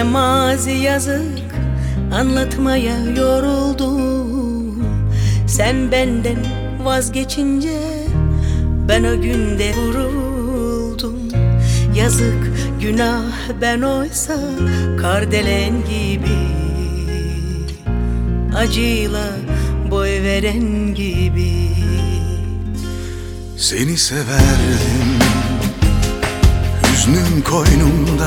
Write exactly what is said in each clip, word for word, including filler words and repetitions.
Ne mazi yazık anlatmaya yoruldum. Sen benden vazgeçince ben o günde vuruldum. Yazık günah ben oysa kardelen gibi, acıyla boy veren gibi. Seni severdim hüznüm koynumda,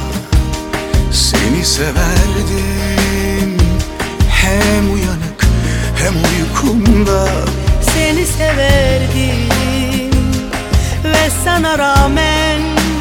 seni severdim hem uyanık hem uykumda. Seni severdim ve sana rağmen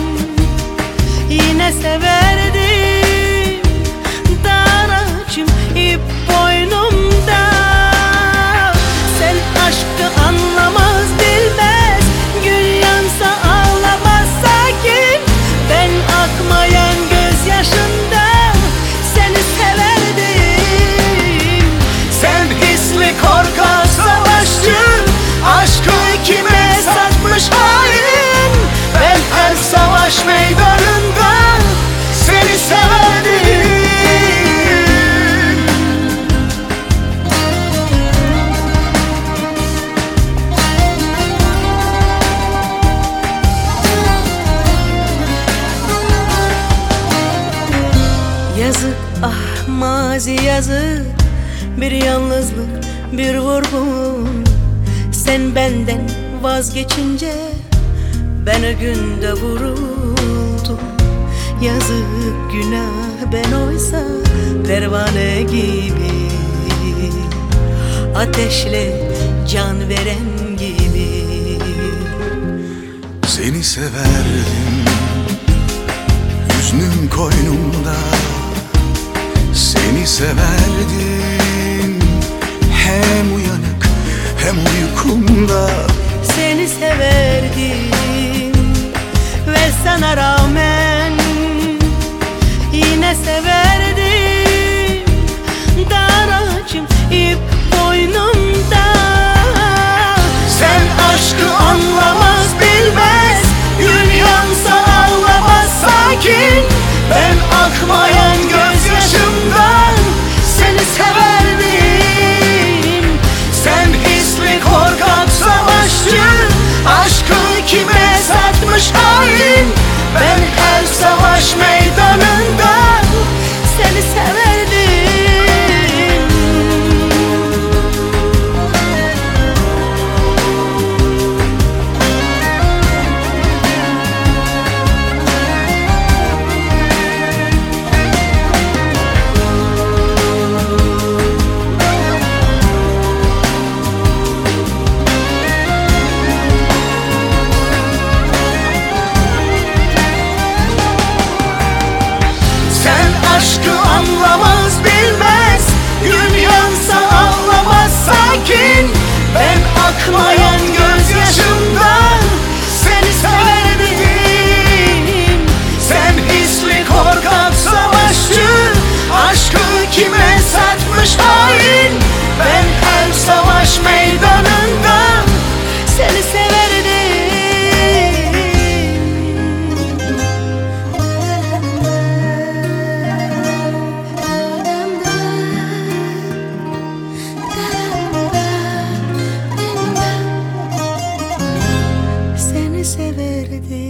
yine severdim. Dar ağacım ip boynumda. Sen aşkı anlamaz bilmez, gün yansa ağlamaz sakin. Ben akmayan gözyaşından seni severdim. Sen hisli korkak savaşçı, aşkı kime satmış hain. Ben her savaş meydanında seni severdim. Yazık ah mazi yazık, bir yalnızlık bir vurgun. Sen benden vazgeçince ben o günde vuruldum. Yazık günah ben oysa pervane gibi, ateşle can veren gibi. Seni severdim hüznüm koynumda, seni severdim hem uyanık hem uykumda. Seni severdim ve sana rağmen yine severdim. Dar ağacım ip boynumda. Sen aşkı anlamaz bilmez, gün yansa ağlamaz sakin. Ben akmayan gözyaşımdan seni severdim. Sen hisli korkak savaşçı, aşkı kime satmış hain. Ben her savaş meydanında Seni severdim. aşkı anlamaz bilmez, gün yansa ağlamaz sakin. Ben akmayan gözyaşımdan seni severdim. Sen hisli korkak savaşçı, aşkı kime satmış hain. Ben her savaş meydanında Seni severdim. Seni severdim.